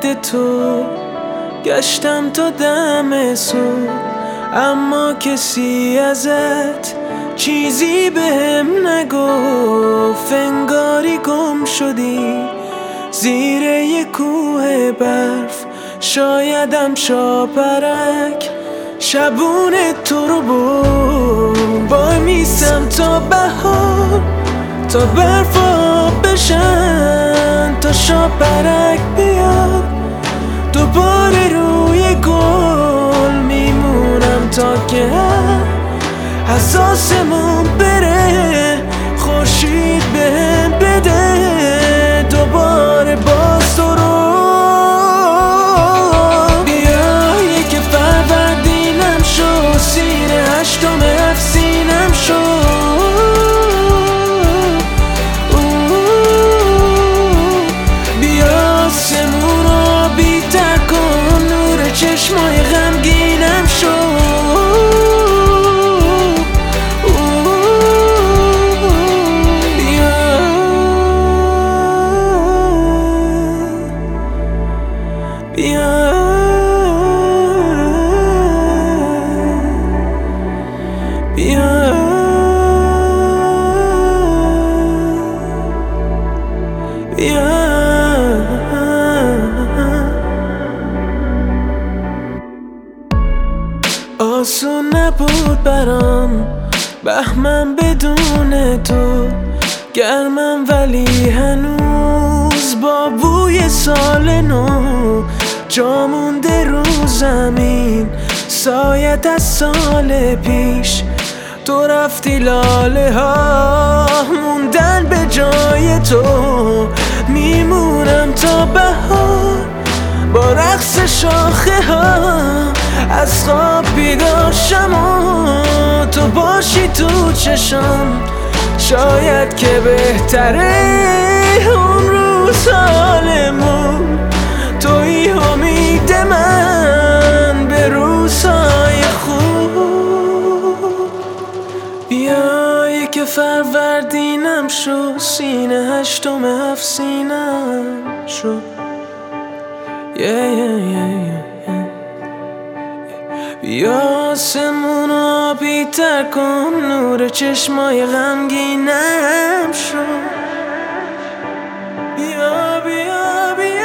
یاد تو گشتم تا دم صبح، اما کسی ازت چیزی بهم نگفت. انگاری گم شدی زیر یه کوه برف، شایدم شاپرک شبونه تو رو برد. وای میسم تا بهار، تا برفا بشن، تا شاپرک بیاد دوباره روی گل. میمونم تا که حساسمون بره، خورشید بهم بده دوباره باز تو رو. بیا یک فروردینم شو، سیر هشتم افسینم شو. بیا آسمون رو بی‌تر کن، نور چشمای غمگینم شو. بیا بیا بیا. آسون نبود برام بهمن بدون تو، گرمم ولی هنوز با بوی سال نو. جا مونده رو زمین سایت از سال پیش، تو رفتی لاله ها موندن به جای تو. میمونم تا بهار با رقص شاخه ها، از خواب بیدار شم و تو باشی تو چشم. شاید که بهتره اون روز حالمون، توی امید من به روزهای خوب. بیا یک فروردینم شو، سینه هشتم افسینم شو. بیا آسمون رو بی‌تر کن، نور چشمای غمگینم شو. بیا بیا بیا